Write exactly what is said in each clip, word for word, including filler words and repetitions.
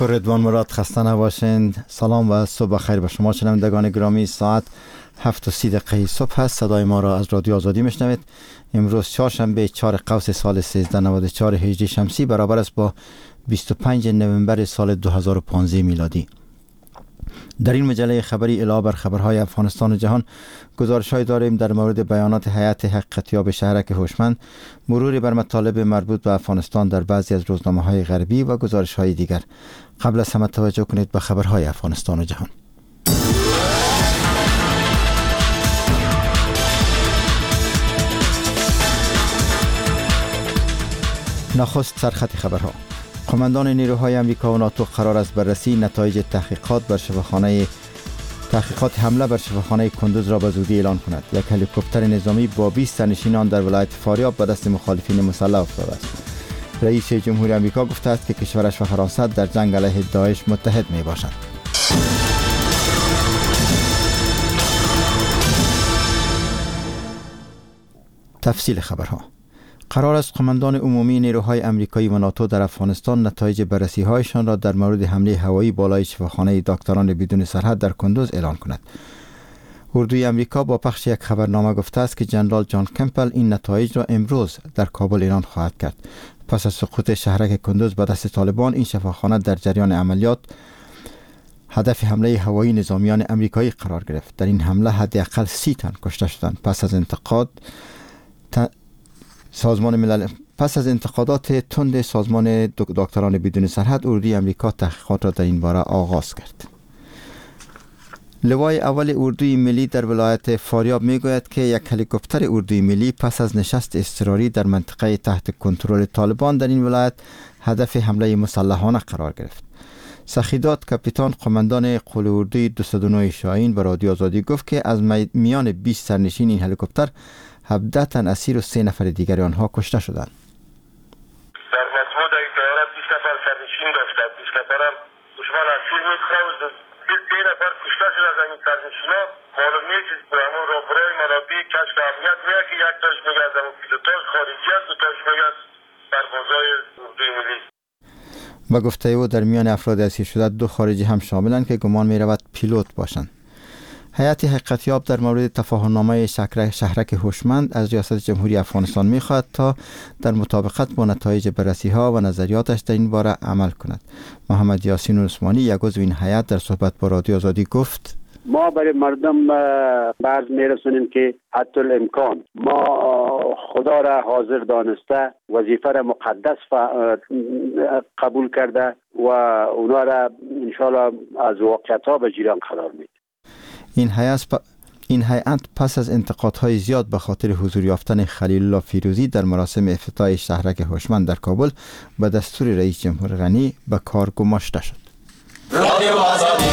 رضوان مراد خسته نباشین. سلام و صبح خیر به شما شنوندگان گرامی. ساعت هفت و سی دقیقه صبح است. صدای ما را از رادیو آزادی میشنوید. امروز چهارشنبه چهار قوس سال سیزده نود و چهار هجری شمسی برابر است با بیست و پنجم نوامبر سال دو هزار و پانزده میلادی. در این مجله خبری علاوه بر خبرهای افغانستان و جهان، گزارش‌های داریم در مورد بیانات هیئت حقیقتیاب شهرک هوشمند، مروری بر مطالب مربوط به افغانستان در بعضی از روزنامه‌های غربی و گزارش‌های دیگر. قبل از همه توجه کنید به خبرهای افغانستان و جهان. نخست سرخط خبرها. قماندان نیروهای امریکا و ناتو قرار است بررسی نتایج تحقیقات بر شفاخانه تحقیقات حمله بر شفاخانه کندوز را به زودی اعلان کند. یک هلیکوپتر نظامی با بیست تنشینان در ولایت فاریاب به دست مخالفین مسلح افتاده است. رئیس جمهوری آمریکا گفته است که کشورش و فرانسه در جنگ علیه داعش متحد می باشند. تفصیل خبرها. قرار است قماندان عمومی نیروهای امریکایی و ناتو در افغانستان نتایج بررسی‌هایشان را در مورد حمله هوایی بالای شفاخانه دکتران بدون سرحد در کندوز اعلان کند. اردوی امریکا با پخش یک خبرنامه گفته است که جنرال جان کمپل این نتایج را امروز در کابل اعلان خواهد کرد. پس از سقوط شهرک کندوز به دست طالبان، این شفاخانه در جریان عملیات هدف حمله هوایی نظامیان امریکایی قرار گرفت. در این حمله حداقل سی تن کشته شدند. پس از انتقاد ت... سازمان ملل پس از انتقادات تند سازمان دکتران بدون سرحد، اردوی امریکا تحقیقات را در این باره آغاز کرد. لوای اول اردوی ملی در ولایت فاریاب میگوید که یک هلیکوپتر اردوی ملی پس از نشست اضطراری در منطقه تحت کنترل طالبان در این ولایت هدف حمله مسلحانه قرار گرفت. سخیدات کاپیتان قماندان قول اردوی دویست و نه شاهین به رادیو آزادی گفت که از میان بیست سرنشین این هلیکوپتر هفده تن اسیر و سه نفر دیگر آنها کشته شدند. در مجموع در این طیاره بیست نفر سرنشین داشتند. بیست نفر هم دشمن اسیر می‌کرد. سه نفر کشته شد از این سرنشینا. معلوم نیست که همون راهبرای منابع کشف امنیت میگه که یک تاش میگه از همون پیلوتاش خارجی است، دو تاش میگه از سربازای اردوی ملی. با گفته او در میان افراد اسیر شده دو خارجی هم شاملند که گمان می‌رود پیلوت باشند. هیئت حقیقتیاب در مورد تفاهم‌نامه شهرک هوشمند از ریاست جمهوری افغانستان می‌خواهد تا در مطابقت با نتایج بررسی‌ها و نظریاتش در این باره عمل کند. محمد یاسین عثمانی، یک عضو این هیئت، در صحبت با رادیو آزادی گفت: ما برای مردم بعض میرسونیم که حتی الامکان ما خدا را حاضر دانسته، وظیفه را مقدس قبول کرده و اونا را انشاءالله از واقعیت‌ها به جریان قرار میدیم. این هیئت پ... این هیئت پس از انتقادهای زیاد به خاطر حضور یافتن خلیل الله فیروزی در مراسم افتتاح شهرک هوشمند در کابل به دستور رئیس جمهور غنی به کار گماشته شد. رادیو آزادی.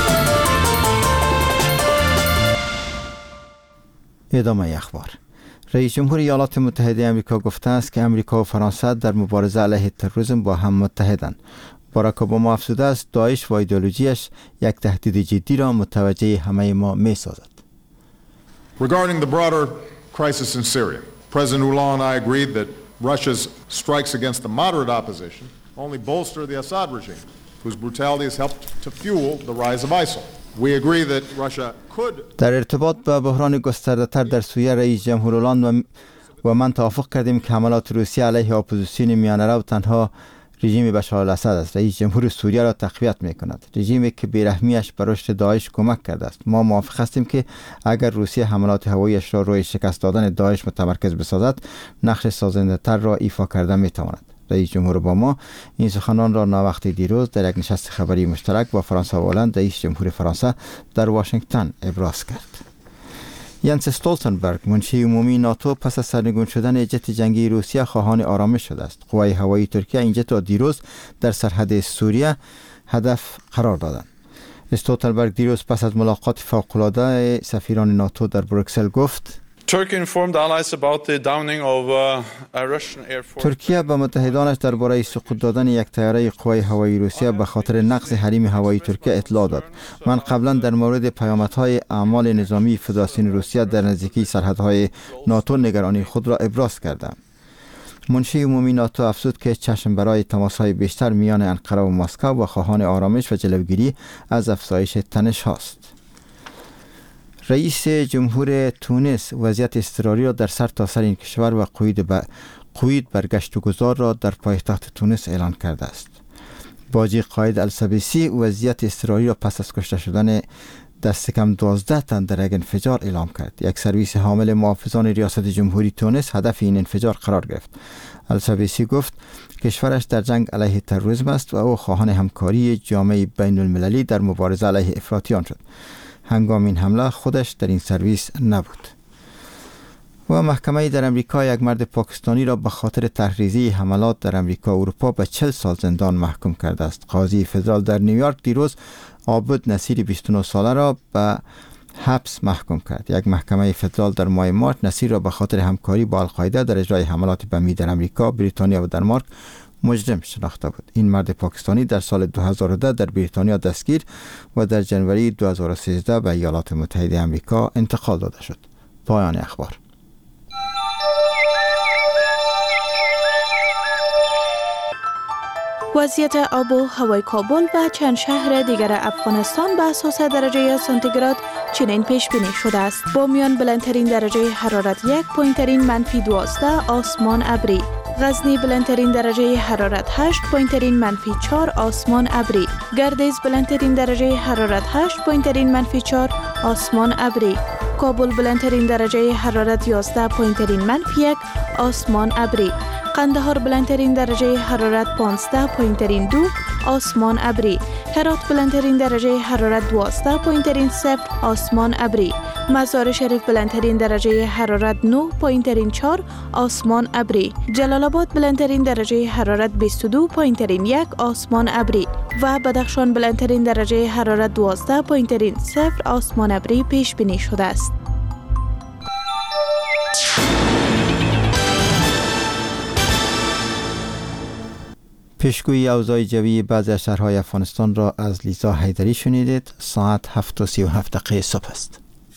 ادامه اخبار. رئیس جمهور ایالات متحده آمریکا گفته است که آمریکا و فرانسه در مبارزه علیه تروریسم با هم متحدند. باراک اوباما افزوده است داعش و ایدئولوژیش یک تهدید جدی را متوجه همه ما می سازد. Regarding the broader crisis in Syria, President Hollande and I agreed that Russia's strikes against the moderate opposition only bolster the Assad regime, whose brutality has helped to fuel the rise of ISIL. We agree that Russia could در ارتباط با بحران گسترده‌تر در سوریه، رئیس جمهور هلند و من توافق کردیم که حملات روسیه علیه اپوزیسیون میانه تنها رژیم بشار الاسد است. رئیس جمهور سوریه را تقویت می کند، رژیمی که بیرحمیش بر رشد داعش کمک کرده است. ما موافق هستیم که اگر روسیه حملات هواییش را روی شکست دادن داعش متمرکز بسازد، نقش سازنده تر را ایفا کرده می تواند. رئیس جمهور اوباما این سخنان را ناوقت دیروز در یک نشست خبری مشترک با فرانسه و هلند رئیس جمهور فرانسه در واشنگتن ابراز کرد. ینس استولتنبرگ، منشی عمومی ناتو، پس از سرنگون شدن جت جنگی روسیه خواهان آرامش شده است. قوای هوایی ترکیه این جت را دیروز در سرحد سوریه هدف قرار دادند. استولتنبرگ دیروز پس از ملاقات فوق‌العاده سفیران ناتو در بروکسل گفت: ترکیه به متحدانش درباره سقوط دادن یک طیاره قوای هوایی روسیه به خاطر نقض حریم هوایی ترکیه اطلاع داد. من قبلا در مورد پیامدهای اعمال نظامی فدراسیون روسیه در نزدیکی سرحدهای ناتو نگرانی خود را ابراز کردم. منشی عمومی ناتو افزود که چشم برای تماس‌های بیشتر میان انقره و مسکو و خواهان آرامش و جلوگیری از افزایش تنش هاست. رئیس جمهور تونس وضعیت اضطراری را در سر تا سر این کشور و قید ب... قید برگشت و گذار را در پایتخت تونس اعلان کرده است. باجی قائد السبیسی وضعیت اضطراری را پس از کشته شدن دست کم دوازده تن در یک انفجار اعلام کرد. یک سرویس حامل محافظان ریاست جمهوری تونس هدف این انفجار قرار گرفت. السبیسی گفت کشورش در جنگ علیه تروریسم است و او خواهان همکاری جامعه بین المللی در مبارزه علیه افراطیان شد. هنگام این حمله خودش در این سرویس نبود. و محکمه در امریکا یک مرد پاکستانی را به خاطر تحریضی حملات در امریکا و اروپا به چهل سال زندان محکوم کرده است. قاضی فدرال در نیویورک دیروز عابد نصیر بیست و نه ساله را به حبس محکوم کرد. یک محکمه فدرال در ماه مارچ نصیر را به خاطر همکاری با القاعده در اجرای حملات بمی در امریکا، بریتانیا و دانمارک مجرم شناخته بود. این مرد پاکستانی در سال دو هزار و ده در بریتانیا دستگیر و در جنوری دو هزار و سیزده به ایالات متحده آمریکا انتقال داده شد. پایان اخبار. وضعیت آب و هوای کابل و چند شهر دیگر افغانستان به اساس درجه سانتیگراد چنین پیش بینی شده است. با میان بلندترین درجه حرارت یک، پایینترین منفی دوازده، آسمان ابری. غزنی بلندترین درجه حرارت هشت، پایینترین منفی چهار، آسمان ابری. گردیز بلندترین درجه حرارت هشت، پایینترین منفی چهار، آسمان ابری. کابل بلندترین درجه حرارت یازده، پایینترین منفی یک، آسمان ابری. قندهار بلندترین درجه حرارت پانزده، پایینترین دو، آسمان ابری. هرات بلندترین درجه حرارت دوازده، پایینترین صفر، آسمان ابری. مزار شریف بلندترین درجه حرارت نه، پایینترین چهار، آسمان ابری. جلال آباد بلندترین درجه حرارت بیست و دو، پایینترین یک، آسمان ابری. و بدخشان بلندترین درجه حرارت دوازده، پایینترین صفر، آسمان ابری پیش بینی شده است. پیشگویی اوضاع جوی بعضی از شهرهای افغانستان را از لیزا حیدری شنیدید. ساعت هفت و سی و هفت دقیقه صبح است.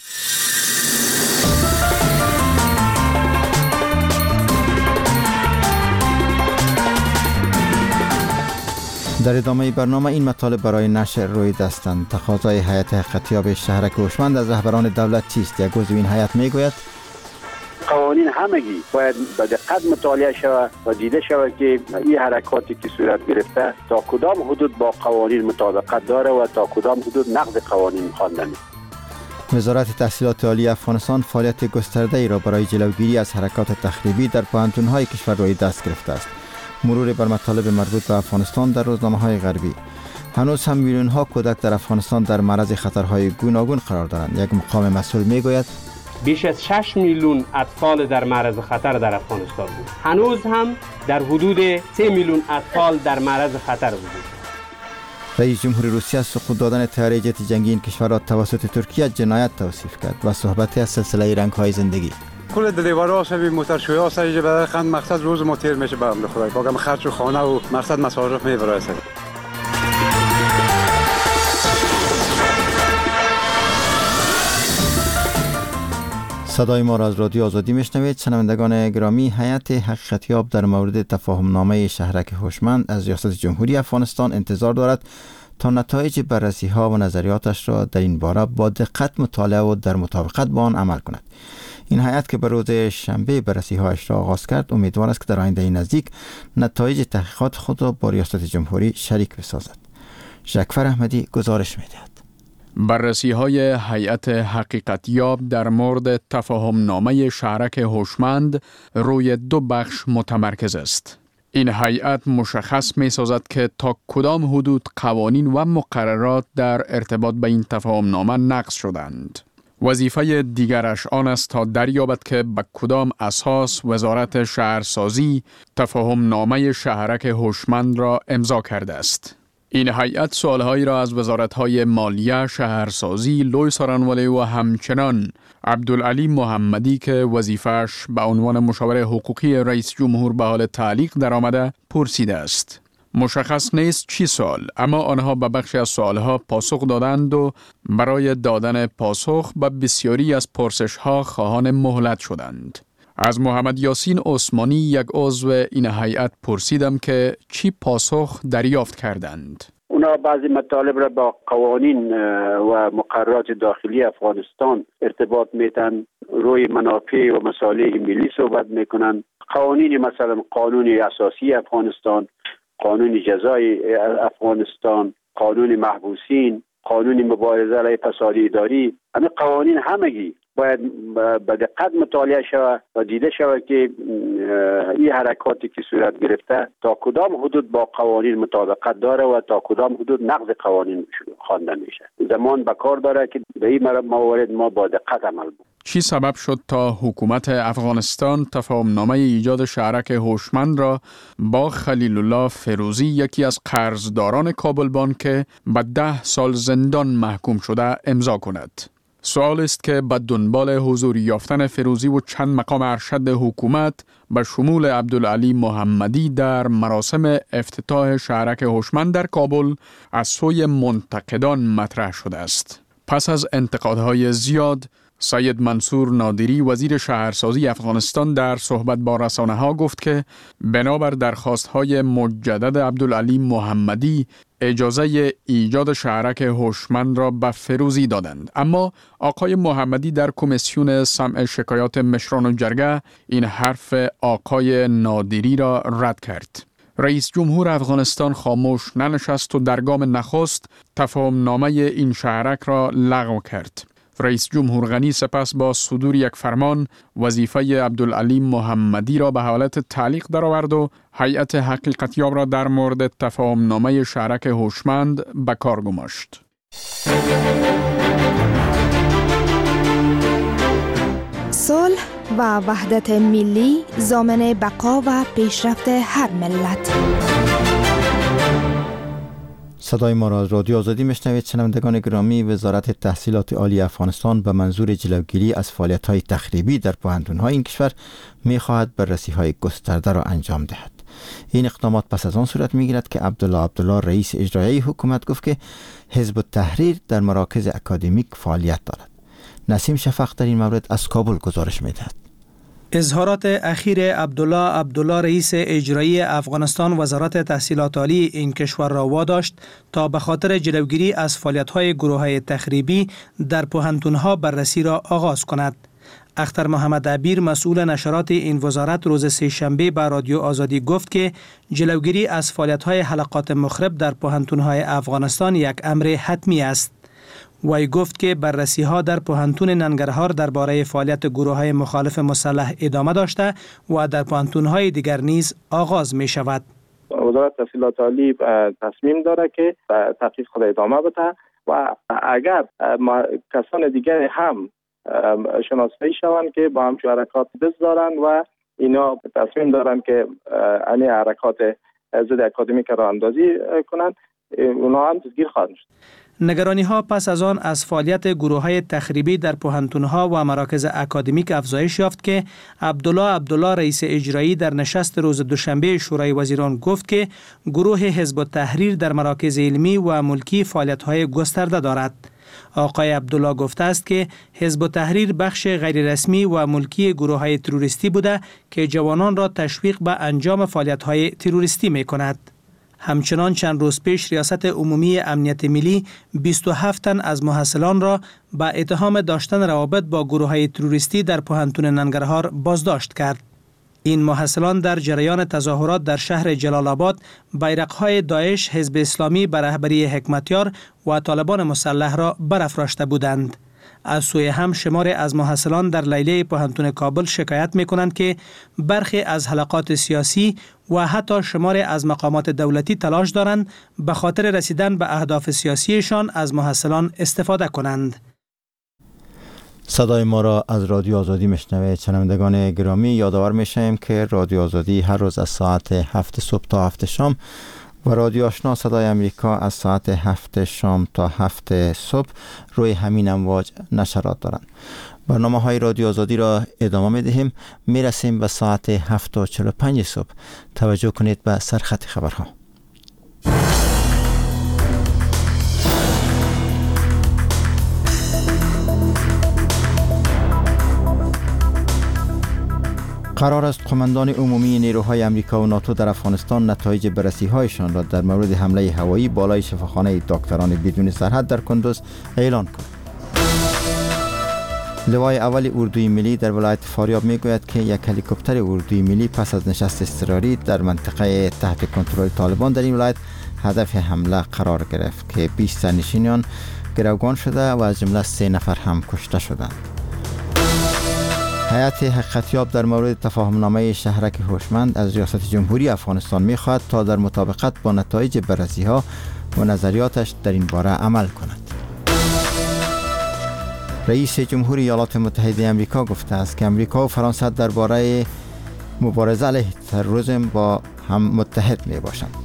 در ادامه برنامه این مطالب برای نشر روی دستند. تقاضای هیئت حقیقتیاب شهرک هوشمند از رهبران دولت چیست؟ یک عضو این هیئت میگوید قوانین همگی باید به دقت مطالعه شود و دیده شود که این حرکاتی که صورت گرفته تا کدام حدود با قوانین مطابقت داره و تا کدام حدود نقض قوانین خواندن است. وزارت تحصیلات عالی افغانستان فعالیت گسترده‌ای را برای جلوگیری از حرکات تخریبی در پوهنتون‌های کشور روی دست گرفته است. مرور بر مطالب مربوط به افغانستان در روزنامه‌های غربی. هنوز هم میلیون‌ها کودک در افغانستان در معرض خطرهای گوناگون قرار دارند. یک مقام مسئول میگوید بیش از شش میلیون اطفال در معرض خطر در افغانستان بود. هنوز هم در حدود سه میلیون اطفال در معرض خطر بود. رئیس جمهور روسیه سقوط دادن طیاره جت جنگی این کشور را توسط ترکیه جنایت توصیف کرد و صحبت از سلسله رنگ‌های زندگی. کل دلیوارا سوی موتورشوی ها سریع برای خند مقصد روز ما تیر میشه به امر خدای باگم خرج و خانه و مقصد مصارف میبره سر. صدای ما را از رادیو آزادی میشنوید. شنوندگان گرامی، هیئت حقیقتیاب در مورد تفاهم نامه شهرک هوشمند از ریاست جمهوری افغانستان انتظار دارد تا نتایج بررسی ها و نظریاتش را در این باره با دقت مطالعه و در مطابقت با آن عمل کند. این هیئت که به روز شنبه بررسی هایش را آغاز کرد امیدوار است که در آینده نزدیک نتایج تحقیقات خود را با ریاست جمهوری شریک بسازد. شکفر احمدی گزارش می‌دهد. بررسی های هیئت حقیقتیاب در مورد تفاهم نامه شهرک هوشمند روی دو بخش متمرکز است. این هیئت مشخص می سازد که تا کدام حدود قوانین و مقررات در ارتباط به این تفاهم نامه نقض شدند. وظیفه دیگرش آن است تا دریابد که به کدام اساس وزارت شهرسازی تفاهم نامه شهرک هوشمند را امضا کرده است. این هیئت سوالهایی را از وزارت‌های مالیه، شهرسازی، لوی سارانوالی و همچنان عبدالعلی محمدی که وظیفه‌اش به عنوان مشاور حقوقی رئیس جمهور به حال تعلیق درآمده پرسیده است. مشخص نیست چی سوال، اما آنها به بخشی از سوالها پاسخ دادند و برای دادن پاسخ به بسیاری از پرسش‌ها خواهان مهلت شدند. از محمد یاسین عثمانی یک عضو این هیئت پرسیدم که چی پاسخ دریافت کردند. اونا بعضی مطالب را با قوانین و مقررات داخلی افغانستان ارتباط میتن، روی منافع و مصالح ملی صحبت میکنن. قوانین مثلا قانون اساسی افغانستان، قانون جزای افغانستان، قانون محبوسین، قانون مبارزه علیه فساد اداری، همین قوانین همگی باید به دقت مطالعه شود و دیده شود که این حرکاتی که صورت گرفته تا کدام حدود با قوانین مطابقت داره و تا کدام حدود نقض قوانین خوانده میشه. زمان به کار داره که به این موارد ما با دقت عمل کنیم. چی سبب شد تا حکومت افغانستان تفاهمنامه ایجاد شهرک هوشمند را با خلیل الله فیروزی، یکی از قرضداران کابل بانک که به ده سال زندان محکوم شده، امضا کند؟ سوال است که به دنبال حضور یافتن فیروزی و چند مقام ارشد حکومت به شمول عبدالعلی محمدی در مراسم افتتاح شهرک هوشمند در کابل از سوی منتقدان مطرح شده است. پس از انتقادهای زیاد، سید منصور نادری وزیر شهرسازی افغانستان در صحبت با رسانه‌ها گفت که بنابر درخواست‌های مجدد عبدالعلی محمدی اجازه ایجاد شهرک هوشمند را به فیروزی دادند، اما آقای محمدی در کمیسیون سمع شکایات مشران و جرگه این حرف آقای نادری را رد کرد. رئیس جمهور افغانستان خاموش ننشست و در گام نخست تفاهمنامه این شهرک را لغو کرد. رئیس جمهور غنی سپس با صدور یک فرمان وظیفه عبدالعلی محمدی را به حالت تعلیق درآورد و هیئت حقیقتیاب را در مورد تفاهمنامه شهرک هوشمند به کار گماشت. صلح و وحدت ملی ضامن بقا و پیشرفت هر ملت. صدای ما را از رادیو آزادی میشنوید. شنوندگان گرامی، وزارت تحصیلات عالی افغانستان به منظور جلوگیری از فعالیت‌های تخریبی در پوهنتون‌های این کشور می‌خواهد بررسی‌های گسترده را انجام دهد. این اقدامات پس از آن صورت می‌گیرد که عبدالله عبدالله رئیس اجرایی حکومت گفت که حزب التحریر در مراکز اکادمیک فعالیت دارد. نسیم شفق در این مورد از کابل گزارش می‌دهد. اظهارات اخیر عبدالله عبدالله رئیس اجرایی افغانستان وزارت تحصیلات عالی این کشور را واداشت تا به خاطر جلوگیری از فعالیت‌های گروه‌های تخریبی در پوهنتون‌ها بررسی را آغاز کند. اختر محمد عبیر مسئول نشرات این وزارت روز سه‌شنبه به رادیو آزادی گفت که جلوگیری از فعالیت‌های حلقات مخرب در پوهنتون‌های افغانستان یک امر حتمی است. وی گفت که بررسی ها در پوهنتون ننگرهار درباره فعالیت گروه های مخالف مسلح ادامه داشته و در پوهنتون های دیگر نیز آغاز می شود. وزارت تحصیلات عالی تصمیم داره که تحقیق خود ادامه بده و اگر کسان دیگر هم شناسایی شوند که با همچون حرکات دست دارند و اینا تصمیم دارند که این حرکات ضد اکادمیک را اندازی کنند، اونا هم دستگیر خواهند شد. نگرانی ها پس از آن از فعالیت گروه های تخریبی در پوهنتون ها و مراکز اکادمیک افزایش یافت که عبدالله عبدالله رئیس اجرایی در نشست روز دوشنبه شورای وزیران گفت که گروه حزب التحریر در مراکز علمی و ملکی فعالیت های گسترده دارد. آقای عبدالله گفته است که حزب التحریر بخش غیر رسمی و ملکی گروه های تروریستی بوده که جوانان را تشویق به انجام فعالیت های تروریستی می کند. همچنان چند روز پیش ریاست عمومی امنیت ملی بیست و هفت تن از محصلان را به اتهام داشتن روابط با گروه‌های تروریستی در پوهنتون ننگرهار بازداشت کرد. این محصلان در جریان تظاهرات در شهر جلال آباد بیرق‌های داعش، حزب اسلامی به رهبری حکمتیار و طالبان مسلح را برافراشته بودند. از سوی هم شماری از محصلان در لیلیه پوهنتون کابل شکایت می کنند که برخی از حلقات سیاسی و حتی شماری از مقامات دولتی تلاش دارند به خاطر رسیدن به اهداف سیاسیشان از محصلان استفاده کنند. صدای ما را از رادیو آزادی میشنوید. شنوندگان گرامی، یادآور میشیم که رادیو آزادی هر روز از ساعت هفت صبح تا هفت شام و رادیو آشنا صدای امریکا از ساعت هفت شام تا هفت صبح روی همین امواج نشرات دارند. برنامه های رادیو آزادی را ادامه می دهیم. می رسیم به ساعت هفت و چهل و پنج صبح. توجه کنید به سرخط خبرها. قرار است قماندان عمومی نیروهای آمریکا و ناتو در افغانستان نتایج بررسی‌هایشان را در مورد حمله هوایی بالای شفاخانه دکتران بدون سرحد در کندوز اعلان کنند. لوای اول اردوی ملی در ولایت فاریاب میگوید که یک هلیکوپتر اردوی ملی پس از نشست اضطراری در منطقه تحت کنترل طالبان در این ولایت هدف حمله قرار گرفت که بیست سرنشینان گروگان شده و از جمله سه نفر هم کشته شدند. هیئت حقیقتیاب در مورد تفاهمنامه شهرک هوشمند از ریاست جمهوری افغانستان می‌خواهد تا در مطابقت با نتایج بررسی‌ها و نظریاتش در این باره عمل کند. رئیس جمهوری ایالات متحده آمریکا گفته است که آمریکا و فرانسه درباره مبارزه علیه تروریسم با هم متحد میباشند.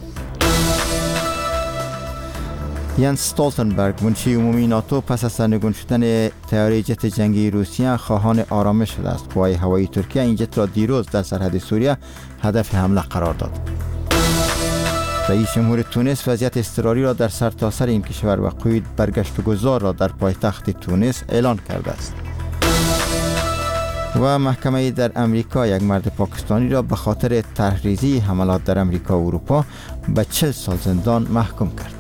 ینس استولتنبرگ منشی عمومی ناتو پس از سرنگون شدن طیاره جت جنگی روسیه خواهان آرامش شده است. قوای هوایی ترکیه این جت را دیروز در سرحد سوریه هدف حمله قرار داد. رئیس جمهور تونس وضعیت اضطراری را در سرتاسر این کشور و قید برگشت گذار را در پایتخت تونس اعلان کرده است. و محکمه در امریکا یک مرد پاکستانی را به خاطر تحریضی حملات در امریکا و اروپا به چهل سال زندان محکوم کرد.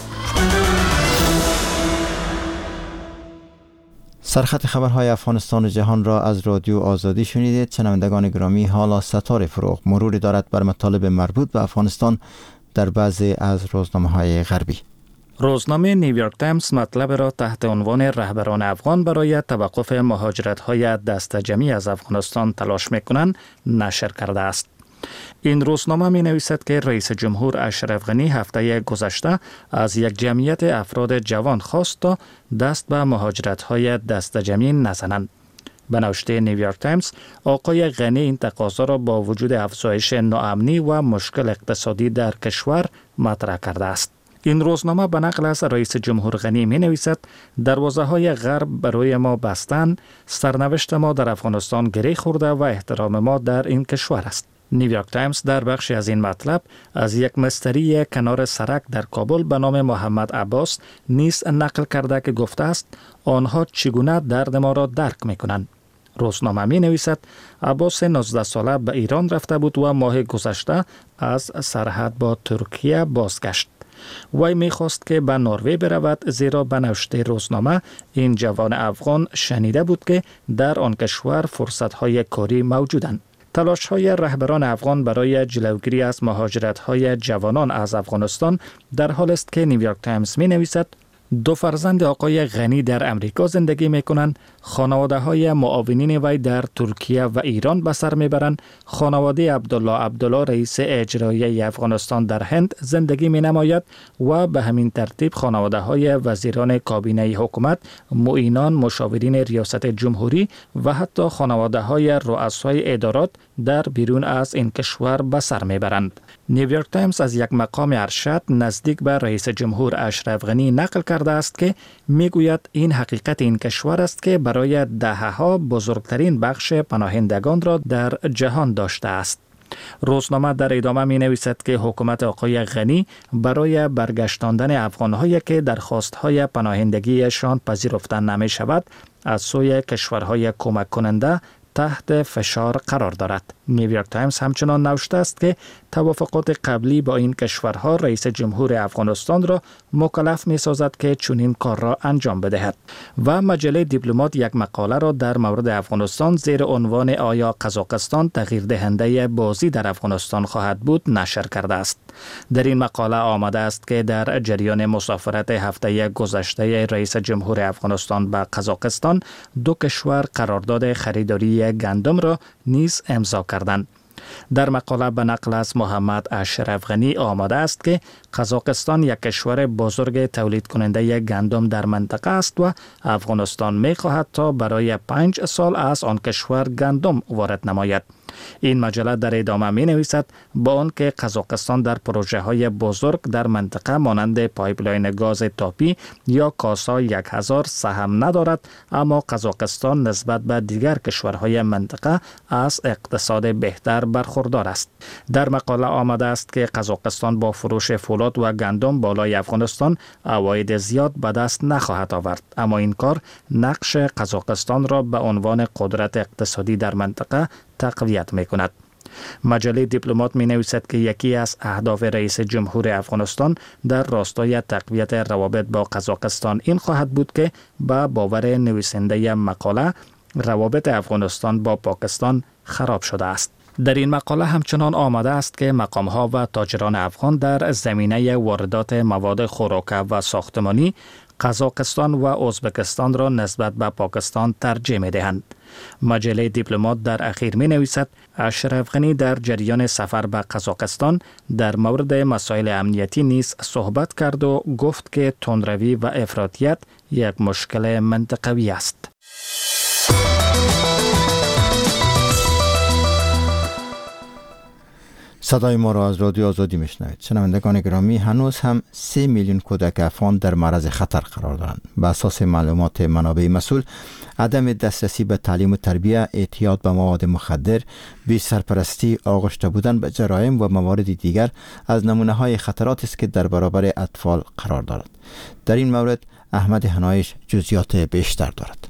سرخط خبرهای افغانستان و جهان را از رادیو آزادی شنیدید. شنوندگان گرامی، حالا ستاره فروغ مروری دارد بر مطالب مربوط به افغانستان در بعضی از روزنامه‌های غربی. روزنامه نیویورک تایمز مطلب را تحت عنوان رهبران افغان برای توقف مهاجرت‌های دست جمعی از افغانستان تلاش می‌کنند نشر کرده است. این روزنامه می نویسد که رئیس جمهور اشرف غنی هفته گذشته از یک جمعیت افراد جوان خواست تا دست به مهاجرت‌های دست جمعی نزنند. به نوشته نیویورک تایمز، آقای غنی این تقاضا را با وجود افزایش ناامنی و مشکل اقتصادی در کشور مطرح کرده است. این روزنامه به نقل از رئیس جمهور غنی می نویسد دروازه های غرب برای ما بستن، سرنوشت ما در افغانستان گره خورده و احترام ما در این کشور است. نیویورک تایمز در بخشی از این مطلب از یک مستری کنار سرک در کابل به نام محمد عباس نیز نقل کرده که گفته است آنها چگونه درد ما را درک میکنند. روزنامه می نویسد عباس نوزده ساله به ایران رفته بود و ماه گذشته از سرحد با ترکیه بازگشت. وی می خواست که به نروژ برود، زیرا به نوشته روزنامه این جوان افغان شنیده بود که در آن کشور فرصت‌های کاری موجودند. تلاش‌های رهبران افغان برای جلوگیری از مهاجرت‌های جوانان از افغانستان در حال است که نیویورک تایمز می‌نویسد دو فرزند آقای غنی در امریکا زندگی می‌کنند، خانواده‌های معاونین وی در ترکیه و ایران به سر می‌برند. خانواده عبدالله عبدالله رئیس اجرایی افغانستان در هند زندگی می‌نماید و به همین ترتیب خانواده‌های وزیران کابینه حکومت، معینان، مشاورین ریاست جمهوری و حتی خانواده‌های رؤسای ادارات در بیرون از این کشور به سر می‌برند. نیویورک تایمز از یک مقام ارشد نزدیک به رئیس جمهور اشرف غنی نقل کرده است که میگوید این حقیقت این کشور است که برای دهه‌ها بزرگترین بخش پناهندگان را در جهان داشته است. روزنامه در ادامه می نویسد که حکومت آقای غنی برای برگشتاندن افغان‌هایی که درخواست‌های پناهندگیشان پذیرفته نمی شود از سوی کشورهای کمک کننده تحت فشار قرار دارد. نیویورک تایمز همچنان نوشته است که توافقات قبلی با این کشورها رئیس جمهور افغانستان را مکلف می سازد که چنین کار را انجام بدهد. و مجله دیپلمات یک مقاله را در مورد افغانستان زیر عنوان آیا قزاقستان تغییر دهنده بازی در افغانستان خواهد بود نشر کرده است. در این مقاله آمده است که در جریان مسافرت هفته گذشته رئیس جمهور افغانستان به قزاقستان دو کشور قرارداد خریداری گندم را نیز امضا کردند. در مقاله به نقل از محمد اشرف غنی آمده است که قزاقستان یک کشور بزرگ تولید کننده گندم در منطقه است و افغانستان می خواهد تا برای پنج سال از آن کشور گندم وارد نماید. این مجله در ادامه می نویسد با آنکه قزاقستان در پروژه های بزرگ در منطقه مانند پایپلاین گاز تاپی یا کاسا یک هزار سهم ندارد، اما قزاقستان نسبت به دیگر کشورهای منطقه از اقتصاد بهتر برخوردار است. در مقاله آمده است که قزاقستان با فروش فولاد محصولات و گندم بالای افغانستان عواید زیاد به دست نخواهد آورد، اما این کار نقش قزاقستان را به عنوان قدرت اقتصادی در منطقه تقویت می کند. مجله دیپلمات می نویسد که یکی از اهداف رئیس جمهور افغانستان در راستای تقویت روابط با قزاقستان این خواهد بود که با باور نویسنده مقاله روابط افغانستان با پاکستان خراب شده است. در این مقاله همچنان آمده است که مقام‌ها و تاجران افغان در زمینه واردات مواد خوراکی و ساختمانی قزاقستان و ازبکستان را نسبت به پاکستان ترجیح می‌دهند. مجله دیپلمات در اخیر می نویسد اشرف غنی در جریان سفر به قزاقستان در مورد مسائل امنیتی نیز صحبت کرد و گفت که تندروی و افراطیت یک مشکل منطقوی است. صدای ما را از رادیو آزادی میشنوید. شنوندگان گرامی، هنوز هم سه میلیون کودک افغان در معرض خطر قرار دارند. به اساس معلومات منابع مسئول، عدم دسترسی به تعلیم و تربیت، اعتیاد به مواد مخدر، بی سرپرستی، آغشته بودن به جرایم و موارد دیگر از نمونه های خطرات است که در برابر اطفال قرار دارد. در این مورد احمد حنایش جزئیات بیشتر دارد.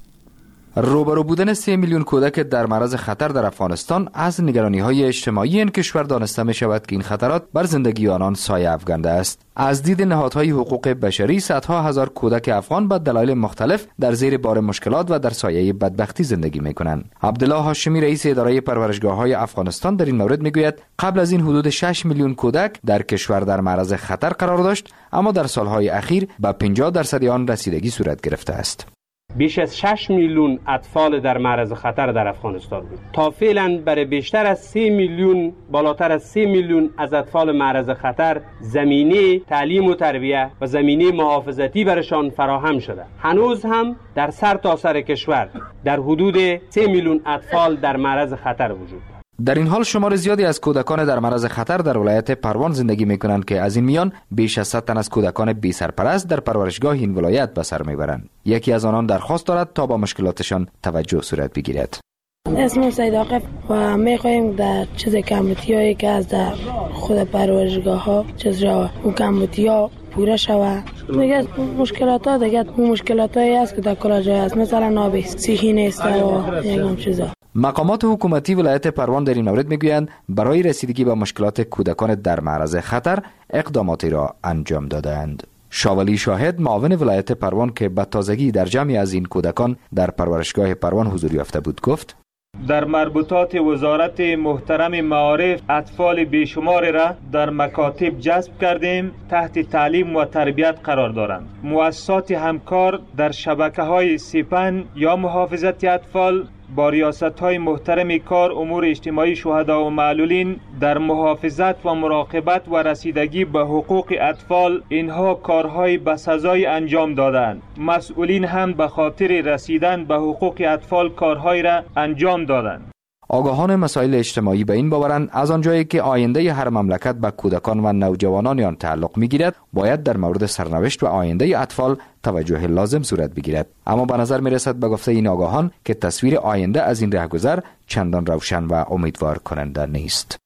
روبرو بودن سه میلیون کودک در معرض خطر در افغانستان از نگرانی‌های اجتماعی این کشور دانسته می شود که این خطرات بر زندگی آنان سایه افکنده است. از دید نهادهای حقوق بشری، صدها هزار کودک افغان به دلایل مختلف در زیر بار مشکلات و در سایه بدبختی زندگی می کنند. عبدالله هاشمی، رئیس اداره پرورشگاه‌های افغانستان، در این مورد می گوید قبل از این حدود شش میلیون کودک در کشور در معرض خطر قرار داشت، اما در سالهای اخیر به پنجاه درصد آن رسیدگی صورت گرفته است. بیش از شش میلیون اطفال در معرض خطر در افغانستان بود. تا فعلا برای بیشتر از سه میلیون، بالاتر از سه میلیون از اطفال معرض خطر زمینه تعلیم و تربیت و زمینه محافظتی برشان فراهم شده. هنوز هم در سر تا سر کشور در حدود سه میلیون اطفال در معرض خطر وجود دارد. در این حال شمار زیادی از کودکان در معرض خطر در ولایت پروان زندگی می کنند که از این میان بیش از صد تن از کودکان بی سرپرست در پرورشگاه این ولایت به سر می برند. یکی از آنان درخواست دارد تا با مشکلاتشان توجه صورت بگیرد. اسم سید عاقب و می خواهیم در چیز کمیتی هایی که از در خود پرورشگاه ها چیز را و کمیتی ها پوره شود. دیگه مشکلات ها دیگه مشکلات هایی است که در کل جای است، مثلا نابی صحی نیست و یکم چیزا. مقامات حکومتی ولایت پروان در این مورد میگویند برای رسیدگی به مشکلات کودکان در معرض خطر اقداماتی را انجام دادند. شاولی شاهد، معاون ولایت پروان که به تازگی در جمعی از این کودکان در پرورشگاه پروان حضور یافته بود، گفت: در مربوطات وزارت محترم معارف اطفال بیشمار را در مکاتب جذب کردیم، تحت تعلیم و تربیت قرار دارند. مؤسسات همکار در شبکه‌های سپن یا محافظت اطفال با ریاست‌های محترم کار امور اجتماعی شهدا و معلولین در محافظت و مراقبت و رسیدگی به حقوق اطفال اینها کارهای بسزای انجام دادند. مسئولین هم به خاطر رسیدن به حقوق اطفال کارهای را انجام دادند. آگاهان مسائل اجتماعی به این باورند از آنجایی که آینده هر مملکت به کودکان و نوجوانان آن تعلق می‌گیرد، باید در مورد سرنوشت و آینده اطفال توجه لازم صورت بگیرد. اما به نظر می‌رسد به گفته این آگاهان که تصویر آینده از این رهگذر چندان روشن و امیدوار کننده نیست.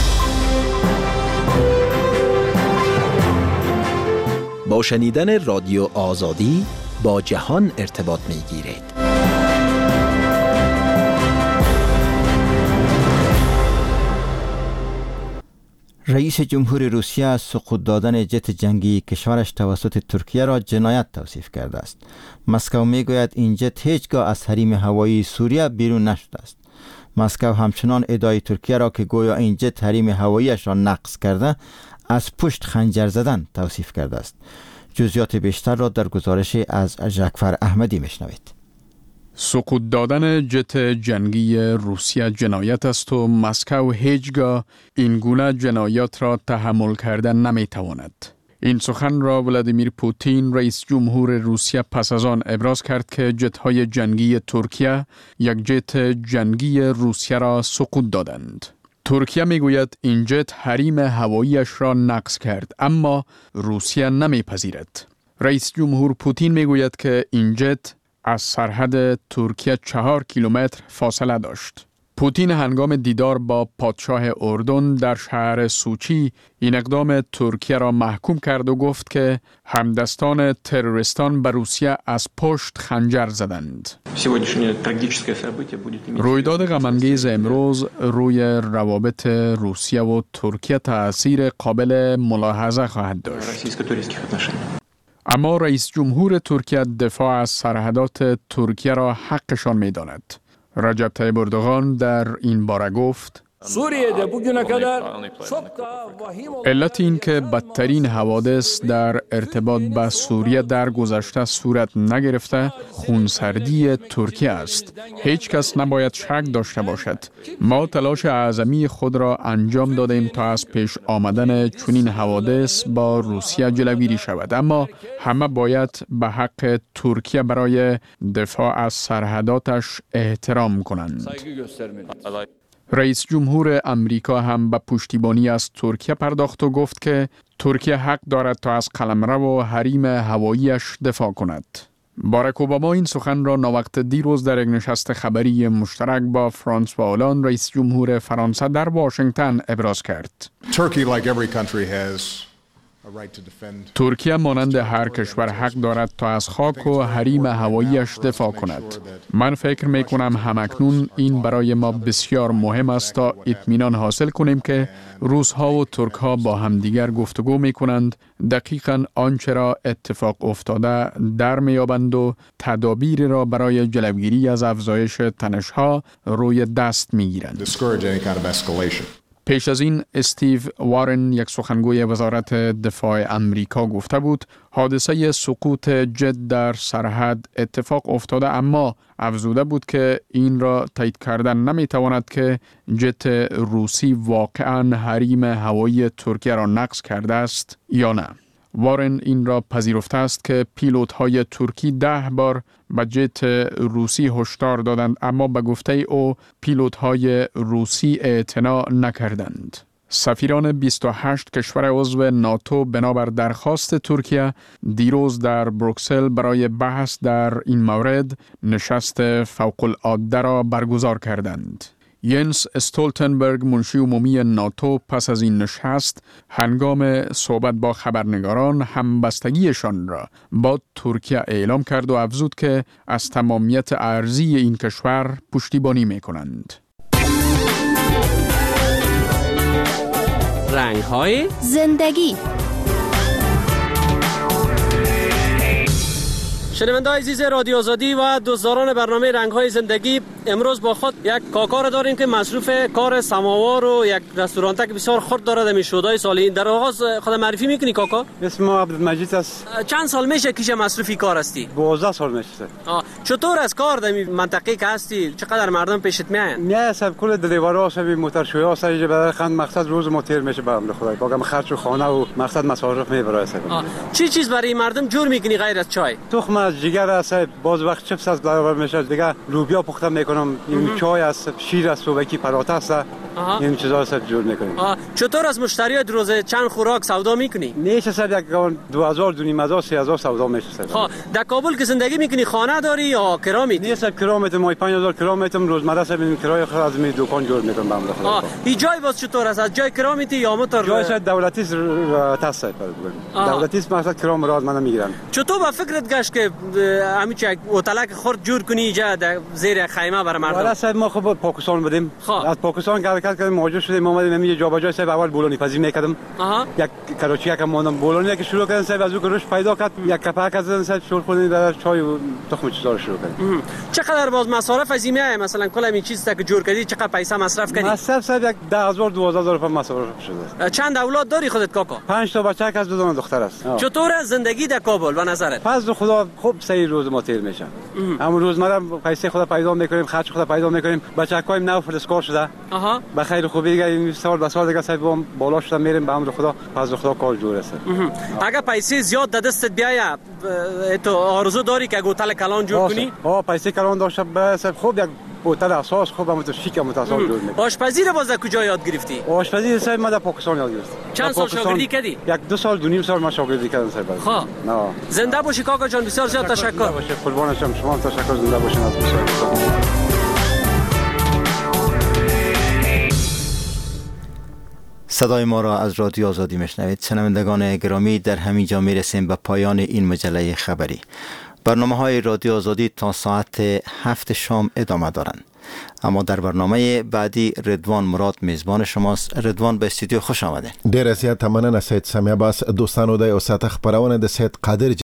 با شنیدن رادیو آزادی با جهان ارتباط می‌گیرید. رئیس جمهور روسیه از سقوط دادن جت جنگی کشورش توسط ترکیه را جنایت توصیف کرده است. مسکو میگوید این جت هیچگاه از حریم هوایی سوریه بیرون نشده است. مسکو همچنان ادعای ترکیه را که گویا این جت حریم هواییش را نقض کرده از پشت خنجر زدن توصیف کرده است. جزئیات بیشتر را در گزارش از جعفر احمدی میشنوید. سقوط دادن جت جنگی روسیه جنایت است و مسکو هیچگاه این گونه جنایات را تحمل کردن نمیتواند. این سخن را ولادیمیر پوتین رئیس جمهور روسیه پس از آن ابراز کرد که جت‌های جنگی ترکیه یک جت جنگی روسیه را سقوط دادند. ترکیه میگوید این جت حریم هواییش را نقض کرد، اما روسیه نمیپذیرد. رئیس جمهور پوتین میگوید که این جت از سرحد ترکیه چهار کیلومتر فاصله داشت. پوتین هنگام دیدار با پادشاه اردن در شهر سوچی این اقدام ترکیه را محکوم کرد و گفت که همدستان تروریستان به روسیه از پشت خنجر زدند. رویداد غم‌انگیز امروز روی روابط روسیه و ترکیه تأثیر قابل ملاحظه خواهد داشت. اما رئیس جمهور ترکیه دفاع از سرحدات ترکیه را حقشان می داند. رجب طیب اردوغان در این باره گفت علت این که بدترین حوادث در ارتباط با سوریه در گذشته صورت نگرفته خونسردی ترکیه است. هیچ کس نباید شک داشته باشد. ما تلاش اعظمی خود را انجام دادیم تا از پیش آمدن چنین حوادث با روسیه جلوگیری شود، اما همه باید به حق ترکیه برای دفاع از سرحداتش احترام کنند. رئیس جمهور امریکا هم به پشتیبانی از ترکیه پرداخت و گفت که ترکیه حق دارد تا از قلمرو و حریم هواییش دفاع کند. باراک اوباما این سخن را ناوقت دیروز در یک نشست خبری مشترک با فرانسوا هولند رئیس جمهور فرانسه در واشنگتن ابراز کرد. Turkey, like every country, has ترکیه مانند هر کشور حق دارد تا از خاک و حریم هواییش دفاع کند. من فکر می کنم همکنون این برای ما بسیار مهم است تا اطمینان حاصل کنیم که روس‌ها و ترک‌ها با همدیگر گفتگو می کنند، دقیقاً آنچه را اتفاق افتاده در می‌یابند و تدابیر را برای جلوگیری از افزایش تنش‌ها روی دست می‌گیرند. پیش از این استیو وارن یک سخنگوی وزارت دفاع امریکا گفته بود حادثه سقوط جت در سرحد اتفاق افتاده، اما افزوده بود که این را تایید کردن نمیتواند که جت روسی واقعاً حریم هوایی ترکیه را نقض کرده است یا نه. وارن این را پذیرفته است که پیلوت‌های ترکی ده بار به جت روسی هشدار دادند، اما به گفته او پیلوت‌های روسی اعتنا نکردند. سفیران بیست و هشت کشور عضو ناتو بنابر درخواست ترکیه دیروز در بروکسل برای بحث در این مورد نشست فوق‌العاده را برگزار کردند. ینس استولتنبرگ منشی عمومی ناتو پس از این نشست هنگام صحبت با خبرنگاران همبستگیشان را با ترکیه اعلام کرد و افزود که از تمامیت ارضی این کشور پشتیبانی می کنند. رنگ‌های زندگی. شنونده‌های عزیز رادیو آزادی و دوستداران برنامه رنگ‌های زندگی، امروز با خود یک کاکا را داریم که مصروف کار سماوار و یک رستوران که بسیار خرد دارد در شودای سالی. در آغاز خود معرفی میکنی کاکا؟ اسم ما عبدالمجید است. چند سال میشه که مصروفی کار هستی؟ دوازده سال میشه. چطور از کار در منطقه که هستی چقدر مردم پیشت میاین؟ میای سب کل دلیوارا سب موتورشویا سر برای خند مقصد روز ما تیر میشه به امر خدای. باگم خرج و خانه و مقصد مصارف میبره سب. چی چیز برای مردم جور میکنی غیر از چای؟ تخم از جگر است، باز وقت چپس از برابر میشه دیگه، لوبیا پخته میکنم، این چای است، شیر است، صبحی پراتا است، این چیزا است جور میکنیم. چطور از مشتریات روز چند خوراک سودا میکنی؟ میشه صد یک دو هزار دو نیم هزار سه هزار سودا میشه صد. ها در کابل که زندگی میکنی خانه داری یا کرا میدی؟ نیست کرا میتم، ما پنج هزار کرا میتم، روزمره صد این کرای خود از می دکان جور میکنم به امر خدا. ها این جای باز چطور است؟ از جای کرا میتی یا موتور؟ جای صد دولتی است تاسه پر دولتی است، مثلا کرا مراد من میگیرن. چطور با فکرت گشت که همین چه هتل که خرد جور کنی اینجا در زیر خیمه برای مردم؟ والا صاحب ما خب پاکستان بودیم، از پاکستان حرکت کردیم مهاجر شدیم، اومدیم اینجا جا به جا صاحب اول بولونی پذیر میکردم. یک کراچی یک ماندم بولونی که شروع کردن صاحب از اون روش پیدا کرد، یک کپک از صاحب شور کنیم در چای و تخم چیزا رو شروع کردیم. چقدر باز مصارف از این میای؟ مثلا کل این چیزا که جور کردی چقدر پیسه مصرف کردی؟ مصرف صاحب یک ده هزار دوازده هزار تومان مصرف شده. چند اولاد داری خودت کاکا؟ پنج تا بچه از دو تا دختر است. چطور زندگی در کابل به نظرت؟ فضل خدا خوب سه روز ما تیر میشه. همون روزمره پیسه خدا پیدا میکنیم، خرج خدا پیدا میکنیم، بچه‌هایم نو فرسکار شده. آها. به خیر خوبی دیگه این سال به سال دیگه صاحب بالا شده میریم به امر خدا، فضل خدا کار جور است. اگه پیسه زیاد در دستت بیاید تو آرزو داری که هتل کلان جور کنی؟ ها پیسه کلان داشته به صاحب خوب یک هتل اساس خوب هم تو شیک متصل جور میکنه. آشپزی رو باز کجا یاد گرفتی؟ آشپزی صاحب ما در پاکستان یاد گرفتم. چند سال شاگردی کردی؟ یک دو سال دو نیم سال ما شاگردی کردم صاحب. خب. نه. زنده باشی کاکا جان، بسیار زیاد تشکر. باشه قربان شما، شما تشکر، زنده باشین از بسیار. صدای ما را از رادیو آزادی میشنوید. شنوندگان گرامی، در همین جا میرسیم به پایان این مجله خبری. برنامه های رادیو آزادی تا ساعت هفت شام ادامه دارند، اما در برنامه بعدی رضوان مراد میزبان شماست. رضوان، به استودیو خوش آمدید. ډیر زیات مننه سید سمیع عباس. دوستانو د اوساته خبرونه د سید قادر